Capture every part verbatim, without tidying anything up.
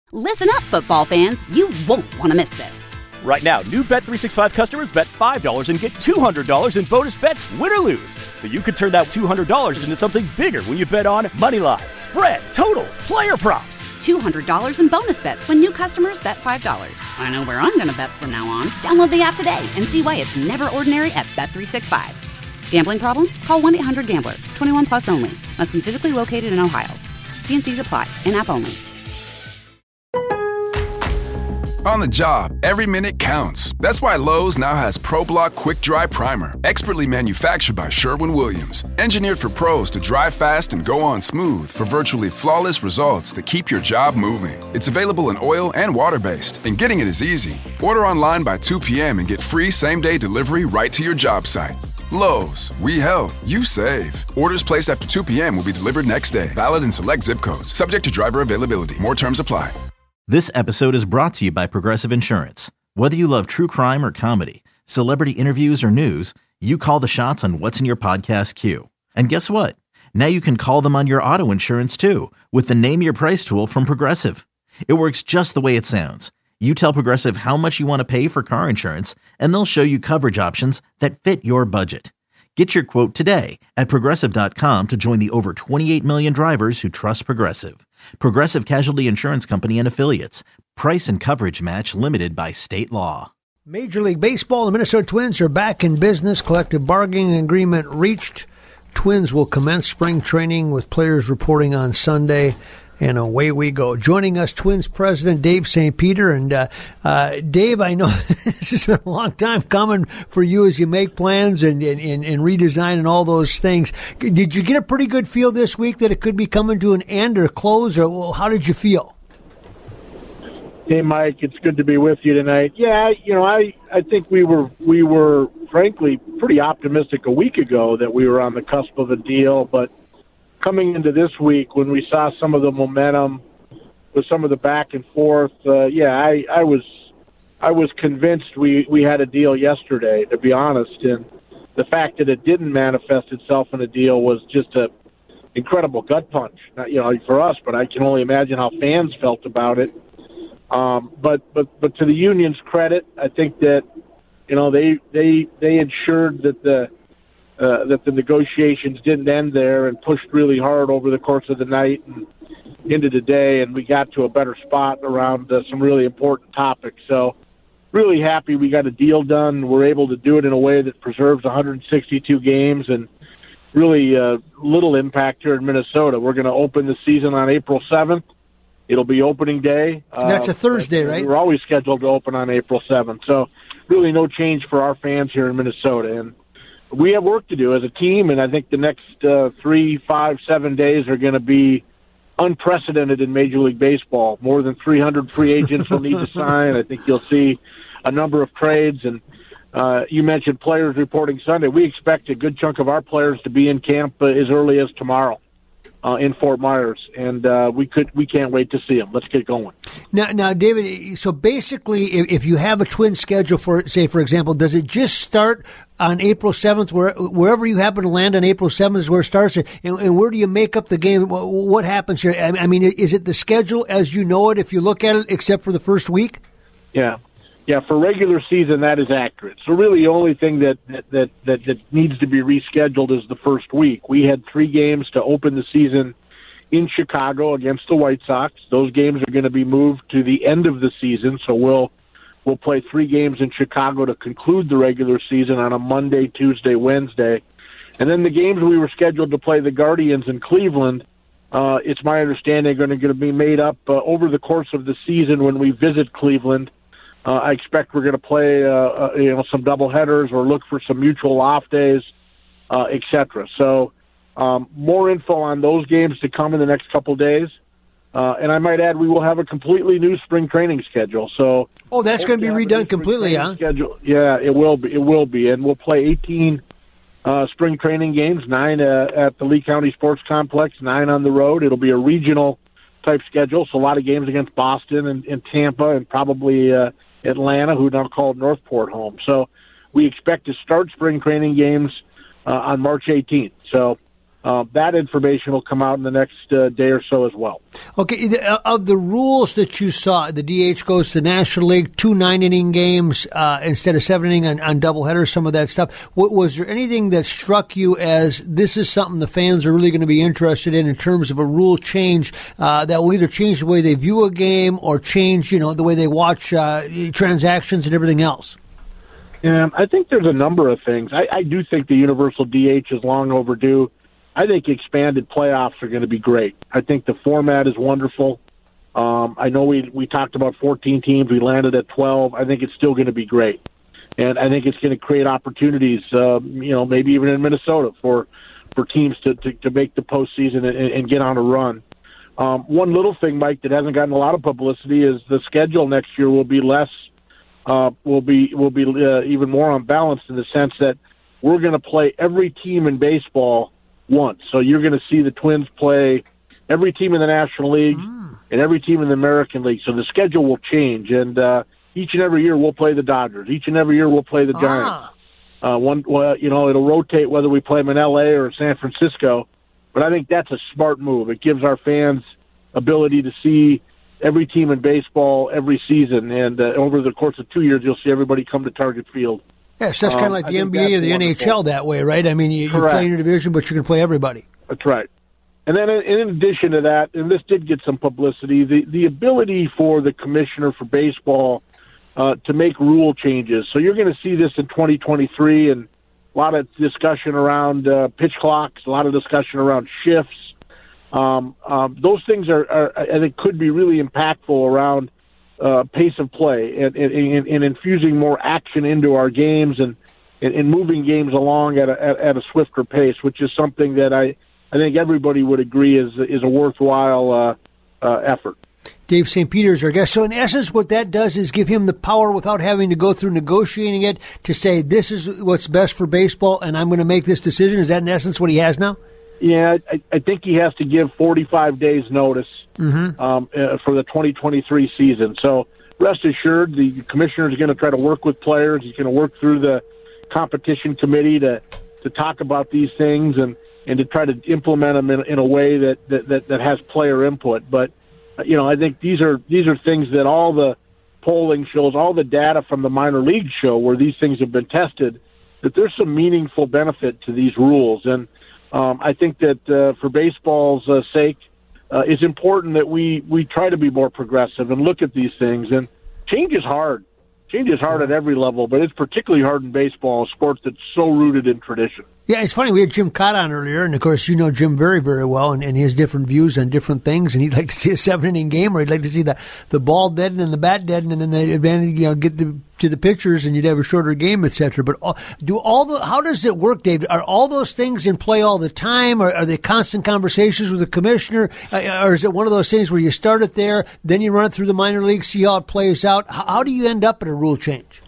Listen up, football fans. You won't want to miss this. Right now, new Bet three sixty-five customers bet five dollars and get two hundred dollars in bonus bets, win or lose. So you could turn that two hundred dollars into something bigger when you bet on moneyline, spread, totals, player props. two hundred dollars in bonus bets when new customers bet five dollars. I know where I'm going to bet from now on. Download the app today and see why it's never ordinary at Bet three sixty-five. Gambling problem? Call one eight hundred gambler. twenty-one plus only. Must be physically located in Ohio. T and C's apply. In-app only. On the job, every minute counts. That's why Lowe's now has ProBlock Quick Dry Primer, expertly manufactured by Sherwin-Williams. Engineered for pros to dry fast and go on smooth for virtually flawless results that keep your job moving. It's available in oil and water-based, and getting it is easy. Order online by two p.m. and get free same-day delivery right to your job site. Lowe's, we help, you save. Orders placed after two p.m. will be delivered next day. Valid in select zip codes. Subject to driver availability. More terms apply. This episode is brought to you by Progressive Insurance. Whether you love true crime or comedy, celebrity interviews or news, you call the shots on what's in your podcast queue. And guess what? Now you can call them on your auto insurance too with the Name Your Price tool from Progressive. It works just the way it sounds. You tell Progressive how much you want to pay for car insurance, and they'll show you coverage options that fit your budget. Get your quote today at Progressive dot com to join the over twenty-eight million drivers who trust Progressive. Progressive Casualty Insurance Company and Affiliates. Price and coverage match limited by state law. Major League Baseball, the Minnesota Twins are back in business. Collective bargaining agreement reached. Twins will commence spring training with players reporting on Sunday. And away we go. Joining us, Twins president Dave Saint Peter. And uh, uh, Dave, I know this has been a long time coming for you as you make plans and, and, and redesign and all those things. Did you get a pretty good feel this week that it could be coming to an end or close, or well, how did you feel? Hey, Mike, it's good to be with you tonight. Yeah, you know, I, I think we were we were frankly pretty optimistic a week ago that we were on the cusp of a deal, but coming into this week, when we saw some of the momentum with some of the back and forth, uh, yeah, I, I was I was convinced we, we had a deal yesterday, to be honest. And the fact that it didn't manifest itself in a deal was just a incredible gut punch, not, you know, for us. But I can only imagine how fans felt about it. Um, but but but to the union's credit, I think that you know they they they ensured that the Uh, that the negotiations didn't end there and pushed really hard over the course of the night and into the day, and we got to a better spot around uh, some really important topics. So really happy we got a deal done. We're able to do it in a way that preserves one hundred sixty-two games and really uh, little impact here in Minnesota. We're going to open the season on April seventh. It'll be opening day. That's uh, a Thursday, right? We're always scheduled to open on April seventh. So really no change for our fans here in Minnesota. And we have work to do as a team, and I think the next uh, three, five, seven days are going to be unprecedented in Major League Baseball. More than three hundred free agents will need to sign. I think you'll see a number of trades, and uh, you mentioned players reporting Sunday. We expect a good chunk of our players to be in camp uh, as early as tomorrow uh, in Fort Myers, and uh, we could we can't wait to see them. Let's get going. Now, now, David, so basically, if, if you have a twin schedule, for say, for example, does it just start on April seventh, where, wherever you happen to land on April seventh is where it starts, and, and where do you make up the game? What, what happens here? I, I mean, is it the schedule as you know it, if you look at it, except for the first week? Yeah. Yeah, for regular season, that is accurate. So really the only thing that, that, that, that, that needs to be rescheduled is the first week. We had three games to open the season in Chicago against the White Sox. Those games are going to be moved to the end of the season, so we'll we'll play three games in Chicago to conclude the regular season on a Monday, Tuesday, Wednesday. And then the games we were scheduled to play the Guardians in Cleveland, uh, it's my understanding, are going to be made up uh, over the course of the season when we visit Cleveland. Uh, I expect we're going to play uh, uh, you know, some doubleheaders or look for some mutual off days, uh, et cetera. So um, more info on those games to come in the next couple of days. Uh, and I might add, we will have a completely new spring training schedule. So, oh, that's going to be redone completely, huh? Schedule. Yeah, it will be. It will be, and we'll play eighteen uh, spring training games, nine uh, at the Lee County Sports Complex, nine on the road. It'll be a regional type schedule, so a lot of games against Boston and, and Tampa, and probably uh, Atlanta, who now called Northport home. So we expect to start spring training games uh, on March eighteenth. So. Uh, that information will come out in the next uh, day or so as well. Okay, the, of the rules that you saw, the D H goes to the National League, two nine-inning games uh, instead of seven-inning on, on doubleheaders, some of that stuff. W- was there anything that struck you as this is something the fans are really going to be interested in in terms of a rule change uh, that will either change the way they view a game or change, you know, the way they watch uh, transactions and everything else? Yeah, I think there's a number of things. I, I do think the universal D H is long overdue. I think expanded playoffs are going to be great. I think the format is wonderful. Um, I know we we talked about fourteen teams. We landed at twelve. I think it's still going to be great, and I think it's going to create opportunities. Uh, you know, maybe even in Minnesota for for teams to to, to make the postseason and, and get on a run. Um, one little thing, Mike, that hasn't gotten a lot of publicity is the schedule next year will be less. Uh, will be will be uh, even more unbalanced in the sense that we're going to play every team in baseball once. So you're going to see the Twins play every team in the National League mm. and every team in the American League. So the schedule will change, and uh, each and every year we'll play the Dodgers. Each and every year we'll play the Giants. Ah. Uh, one, well, you know, it'll rotate whether we play them in L A or San Francisco. But I think that's a smart move. It gives our fans ability to see every team in baseball every season, and uh, over the course of two years, you'll see everybody come to Target Field. Yes, that's um, kind of like the N B A or the wonderful. N H L that way, right? I mean, you, you play in your division, but you can play everybody. That's right. And then in addition to that, and this did get some publicity, the, the ability for the commissioner for baseball uh, to make rule changes. So you're going to see this in twenty twenty-three, and a lot of discussion around uh, pitch clocks, a lot of discussion around shifts. Um, um, those things are, are, I think, could be really impactful around uh, pace of play and, and, and infusing more action into our games and, and, and moving games along at a, at, at a swifter pace, which is something that I, I think everybody would agree is is a worthwhile uh, uh, effort. Dave Saint Peter is our guest. So in essence, what that does is give him the power without having to go through negotiating it to say, this is what's best for baseball, and I'm going to make this decision. Is that in essence what he has now? Yeah, I, I think he has to give forty-five days notice mm-hmm. um, uh, for the twenty twenty-three season. So rest assured, the commissioner is going to try to work with players. He's going to work through the competition committee to, to talk about these things and, and to try to implement them in, in a way that, that, that, that has player input. But, you know, I think these are these are things that all the polling shows, all the data from the minor leagues show where these things have been tested, that there's some meaningful benefit to these rules. And Um, I think that uh, for baseball's uh, sake, uh, it's important that we, we try to be more progressive and look at these things. And change is hard. Change is hard at every level, but it's particularly hard in baseball, a sport that's so rooted in tradition. Yeah, it's funny. We had Jim Cott on earlier, and of course, you know Jim very, very well, and, and he has different views on different things. And he'd like to see a seven-inning game, or he'd like to see the, the ball deaden and the bat deaden, and then the advantage, you know, get the, to the pitchers, and you'd have a shorter game, et cetera. But all, do all the how does it work, Dave? Are all those things in play all the time? Or are they constant conversations with the commissioner, uh, or is it one of those things where you start it there, then you run it through the minor leagues, see how it plays out? How, how do you end up at a rule change?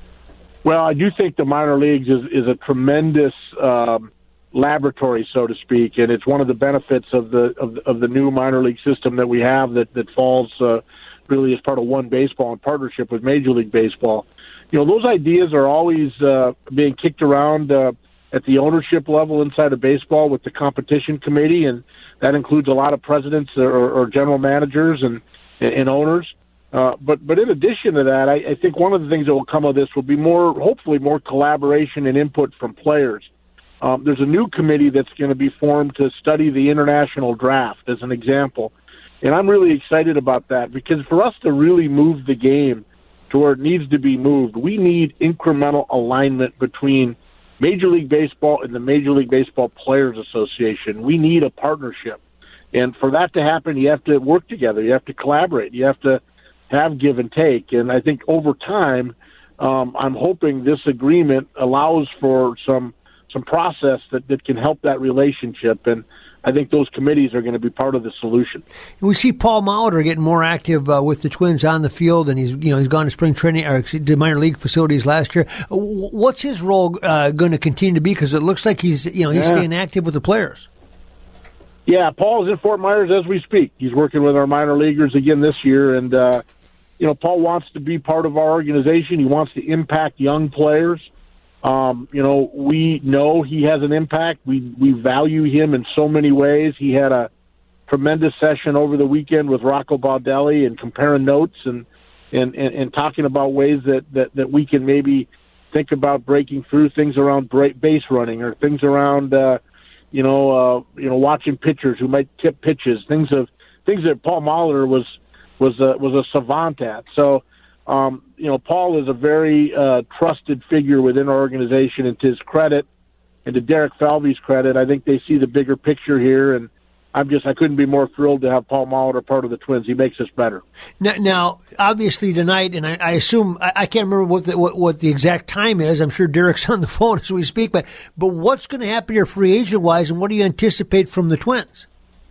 Well, I do think the minor leagues is, is a tremendous um, laboratory, so to speak, and it's one of the benefits of the of, of the new minor league system that we have that that falls uh, really as part of One Baseball in partnership with Major League Baseball. You know, those ideas are always uh, being kicked around uh, at the ownership level inside of baseball with the competition committee, and that includes a lot of presidents or, or general managers and and owners. Uh, but but in addition to that, I, I think one of the things that will come of this will be more, hopefully, more collaboration and input from players. Um, there's a new committee that's going to be formed to study the international draft, as an example. And I'm really excited about that because for us to really move the game to where it needs to be moved, we need incremental alignment between Major League Baseball and the Major League Baseball Players Association. We need a partnership. And for that to happen, you have to work together. You have to collaborate. You have to have give and take. And I think over time, um, I'm hoping this agreement allows for some some process that, that can help that relationship. And I think those committees are going to be part of the solution. We see Paul Molitor getting more active uh, with the Twins on the field, and he's you know he's gone to spring training or to minor league facilities last year. What's his role uh, going to continue to be? Because it looks like he's you know he's yeah. staying active with the players. Yeah, Paul's in Fort Myers as we speak. He's working with our minor leaguers again this year, and uh, you know Paul wants to be part of our organization. He wants to impact young players. Um, you know, we know he has an impact. We we value him in so many ways. He had a tremendous session over the weekend with Rocco Baldelli and comparing notes and and, and, and talking about ways that, that, that we can maybe think about breaking through, things around base running or things around, uh, you know, uh, you know, watching pitchers who might tip pitches, things of things that Paul Molitor was was a, was a savant at. So, um, you know, Paul is a very uh, trusted figure within our organization, and to his credit, and to Derek Falvey's credit, I think they see the bigger picture here, and I'm just, I couldn't be more thrilled to have Paul Molitor part of the Twins. He makes us better. Now, now obviously tonight, and I, I assume, I, I can't remember what the, what, what the exact time is. I'm sure Derek's on the phone as we speak, but, but what's going to happen here free agent-wise, and what do you anticipate from the Twins?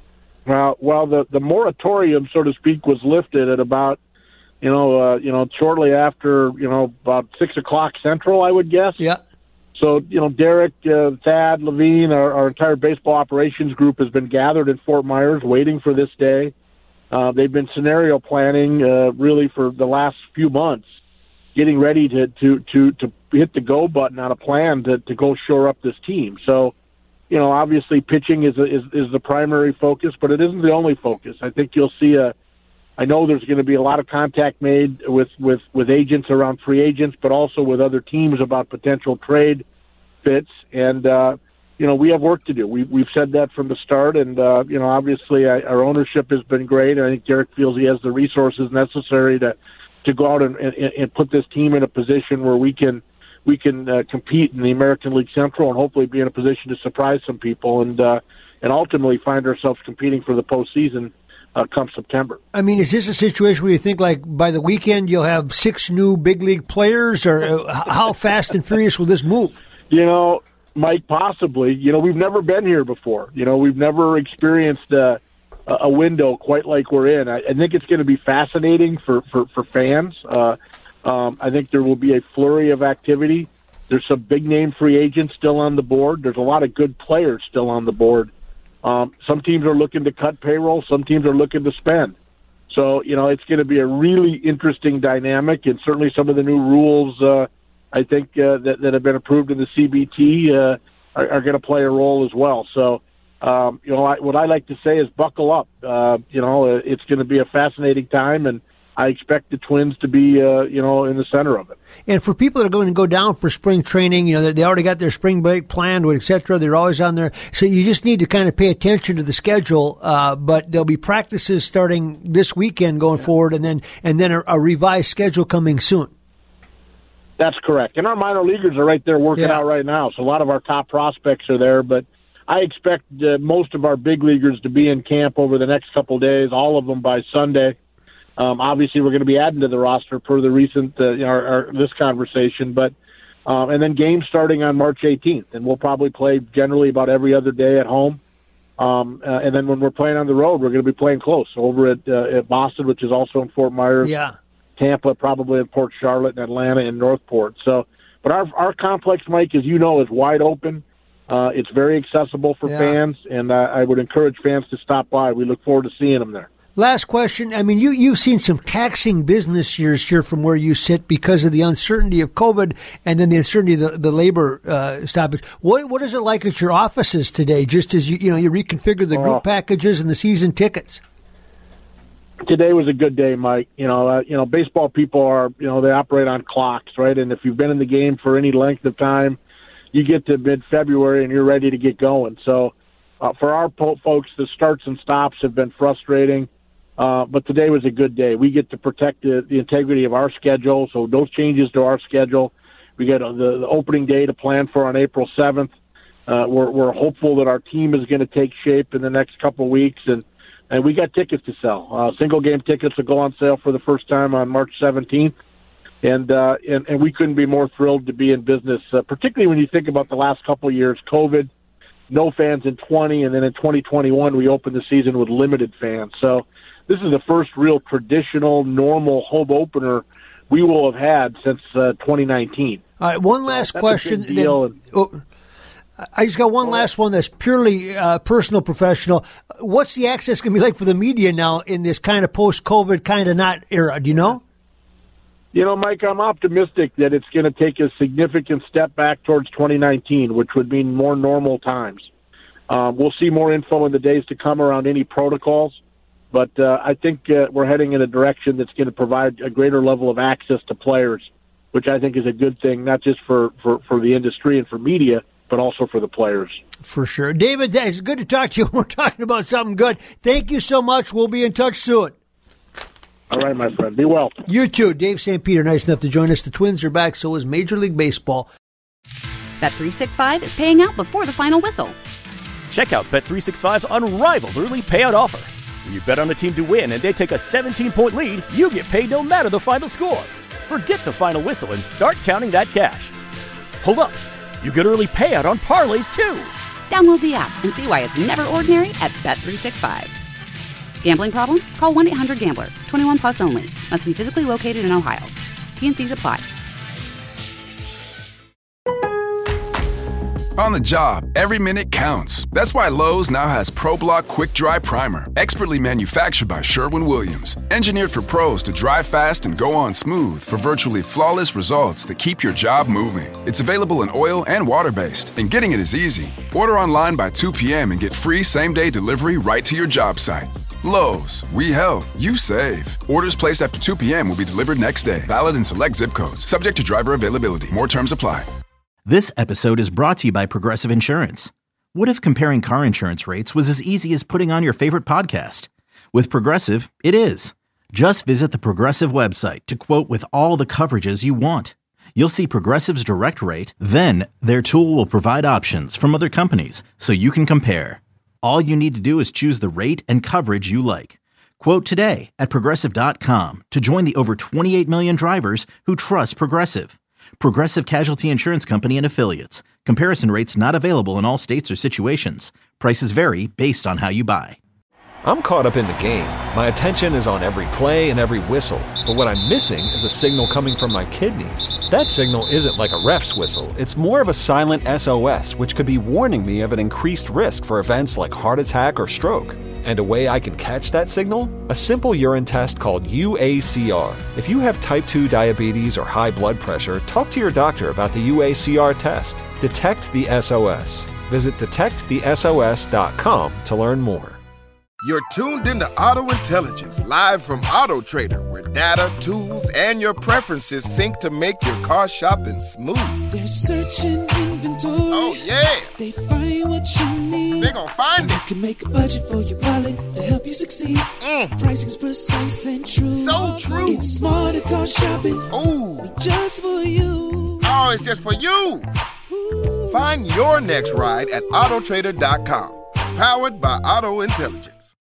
Well, well, the, the moratorium, so to speak, was lifted at about, you know, uh, you know, shortly after, you know, about six o'clock Central, I would guess. Yeah. So, you know, Derek, uh, Thad, Levine, our, our entire baseball operations group has been gathered in Fort Myers waiting for this day. Uh, they've been scenario planning uh, really for the last few months, getting ready to, to, to, to hit the go button on a plan to, to go shore up this team. So, you know, obviously pitching is, a, is is the primary focus, but it isn't the only focus. I think you'll see a I know there's going to be a lot of contact made with, with, with agents around free agents, but also with other teams about potential trade fits. And, uh, you know, we have work to do. We, we've said that from the start. And, uh, you know, obviously I, our ownership has been great. I think Derek feels he has the resources necessary to, to go out and, and, and put this team in a position where we can we can uh, compete in the American League Central and hopefully be in a position to surprise some people and, uh, and ultimately find ourselves competing for the postseason Uh, come September. I mean, is this a situation where you think, like, by the weekend you'll have six new big league players, or how fast and furious will this move? You know, Mike, possibly. You know, we've never been here before. You know, we've never experienced a, a window quite like we're in. I, I think it's going to be fascinating for, for, for fans. Uh, um, I think there will be a flurry of activity. There's some big-name free agents still on the board. There's a lot of good players still on the board. Um, some teams are looking to cut payroll. Some teams are looking to spend. So, you know, it's going to be a really interesting dynamic, and certainly some of the new rules, uh, I think, uh, that, that have been approved in the C B T uh, are, are going to play a role as well. So, um, you know, I, what I like to say is buckle up. Uh, you know, it's going to be a fascinating time, and I expect the Twins to be, uh, you know, in the center of it. And for people that are going to go down for spring training, you know, they, they already got their spring break planned, et cetera. They're always on there. So you just need to kind of pay attention to the schedule. Uh, but there'll be practices starting this weekend going yeah. forward, and then and then a, a revised schedule coming soon. That's correct. And our minor leaguers are right there working yeah. out right now. So a lot of our top prospects are there. But I expect uh, most of our big leaguers to be in camp over the next couple of days, all of them by Sunday. Um, obviously, we're going to be adding to the roster per the recent uh, you know, our, our, this conversation, but um, and then games starting on March eighteenth, and we'll probably play generally about every other day at home. Um, uh, and then when we're playing on the road, we're going to be playing close over at, uh, at Boston, which is also in Fort Myers. Yeah, Tampa, probably in Port Charlotte, and Atlanta and Northport. So, but our our complex, Mike, as you know, is wide open. Uh, it's very accessible for yeah. fans, and uh, I would encourage fans to stop by. We look forward to seeing them there. Last question. I mean, you, you've seen some taxing business years here from where you sit because of the uncertainty of COVID and then the uncertainty of the, the labor uh, stoppage. What What is it like at your offices today, just as you you know you reconfigure the group uh, packages and the season tickets? Today was a good day, Mike. You know, uh, you know, baseball people are, you know, they operate on clocks, right? And if you've been in the game for any length of time, you get to mid-February and you're ready to get going. So uh, for our po- folks, the starts and stops have been frustrating. Uh, but today was a good day. We get to protect the, the integrity of our schedule, so those changes to our schedule. We get a, the, the opening day to plan for on April seventh. Uh, we're, we're hopeful that our team is going to take shape in the next couple of weeks, and, and we got tickets to sell. Uh, single-game tickets will go on sale for the first time on March seventeenth, and, uh, and, and we couldn't be more thrilled to be in business, uh, particularly when you think about the last couple of years, COVID, no fans in twenty, and then in twenty twenty-one we opened the season with limited fans. So this is the first real traditional, normal home opener we will have had since uh, twenty nineteen. All right, one last so question. Then, and, oh, I just got one oh, last one that's purely uh, personal, professional. What's the access going to be like for the media now in this kind of post-COVID kind of not era? Do you know? You know, Mike, I'm optimistic that it's going to take a significant step back towards twenty nineteen, which would mean more normal times. Um, we'll see more info in the days to come around any protocols, but uh, I think uh, we're heading in a direction that's going to provide a greater level of access to players, which I think is a good thing, not just for, for, for the industry and for media, but also for the players. For sure. David, it's good to talk to you. We're talking about something good. Thank you so much. We'll be in touch soon. All right, my friend. Be well. You too. Dave Saint Peter, nice enough to join us. The Twins are back, so is Major League Baseball. Bet three sixty-five is paying out before the final whistle. Check out Bet three sixty-five's unrivaled early payout offer. When you bet on a team to win and they take a seventeen-point lead, you get paid no matter the final score. Forget the final whistle and start counting that cash. Hold up. You get early payout on parlays, too. Download the app and see why it's never ordinary at Bet three sixty-five. Gambling problem? Call one eight hundred gambler. twenty-one plus only. Must be physically located in Ohio. T and C's apply. On the job, every minute counts. That's why Lowe's now has ProBlock Quick Dry Primer, expertly manufactured by Sherwin-Williams. Engineered for pros to dry fast and go on smooth for virtually flawless results that keep your job moving. It's available in oil and water-based, and getting it is easy. Order online by two p.m. and get free same-day delivery right to your job site. Lowe's, we help, you save. Orders placed after two p.m. will be delivered next day. Valid in select zip codes. Subject to driver availability. More terms apply. This episode is brought to you by Progressive Insurance. What if comparing car insurance rates was as easy as putting on your favorite podcast? With Progressive, it is. Just visit the Progressive website to quote with all the coverages you want. You'll see Progressive's direct rate, then their tool will provide options from other companies so you can compare. All you need to do is choose the rate and coverage you like. Quote today at Progressive dot com to join the over twenty-eight million drivers who trust Progressive. Progressive Casualty Insurance Company and Affiliates. Comparison rates not available in all states or situations. Prices vary based on how you buy. I'm caught up in the game. My attention is on every play and every whistle. But what I'm missing is a signal coming from my kidneys. That signal isn't like a ref's whistle. It's more of a silent S O S, which could be warning me of an increased risk for events like heart attack or stroke. And a way I can catch that signal? A simple urine test called U A C R. If you have type two diabetes or high blood pressure, talk to your doctor about the U A C R test. Detect the S O S. Visit detect the S O S dot com to learn more. You're tuned into Auto Intelligence, live from Auto Trader, where data, tools, and your preferences sync to make your car shopping smooth. They're searching inventory. Oh, yeah. They find what you need. They're gonna find and it. You can make a budget for your wallet to help you succeed. Mm. Pricing's precise and true. So true. It's smarter car shopping. Ooh. Just for you. Oh, it's just for you. Ooh. Find your next ride at Auto Trader dot com. Powered by Auto Intelligence.